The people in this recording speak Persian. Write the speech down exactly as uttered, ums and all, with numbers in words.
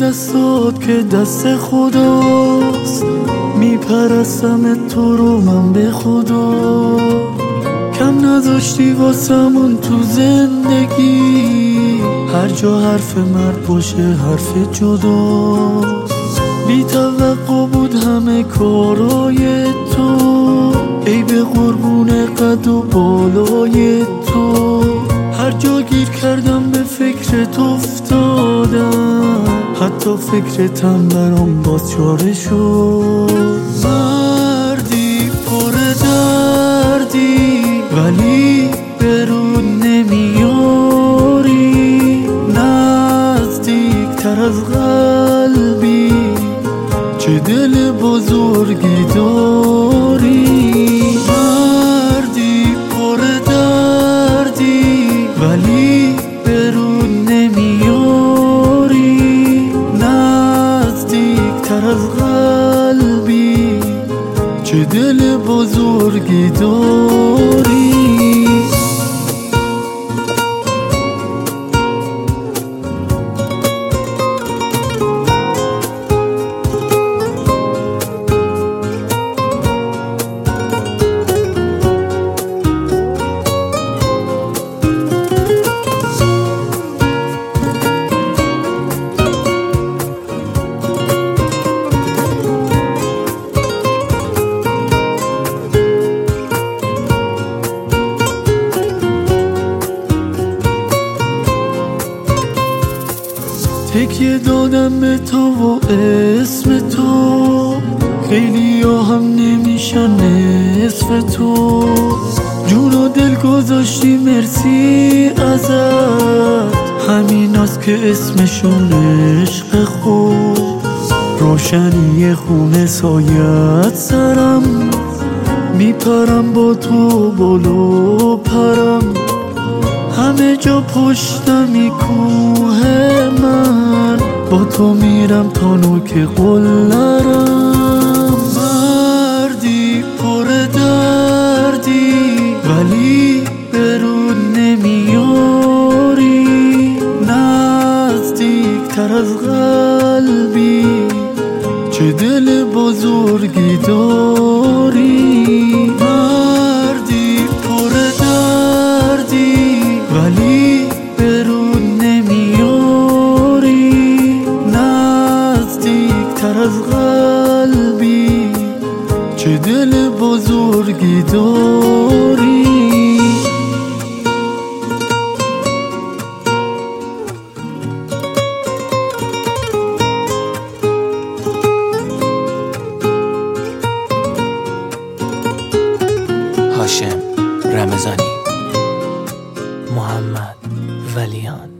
دستات که دست خداست، میپرستم تو رو من به خدا. کم نذاشتی واسمون تو زندگی، هر جا حرف مرد باشه حرف جداست. بی توقع بود همه کارای تو، ای به قربون قد و بالای تو. هر جا گیر کردم به فکرت افتادم، حتی فکرتم برام باز چاره شد. مردی پر دردی ولی برون نمیاری، نزدیک تر از قلبی چه دل بزرگی داری. مردی پر دردی ولی برون نمیاری، نزدیک تر از قلبی چه دل بزرگی داری. تکیه دادم به تو و اسم تو، خیلی ها هم نمیشن نصف تو. جون و دل گذاشتی مرسی ازت، همین است که اسمشون عشق خود. روشنی خونه سایت سرم، میپرم با تو بالو پرم. همه جا پشتمی کوه من، با تو میرم تا نوک قله‌رم. مردی پر دردی ولی برون نمیاری، نزدیک تر از قلبی چه دل بزرگی داری. مردی پر دردی ولی برون نمیاری، نزدیک تر از قلبی چه دل بزرگی داری. هاشم رمضانی، محمد ولیان.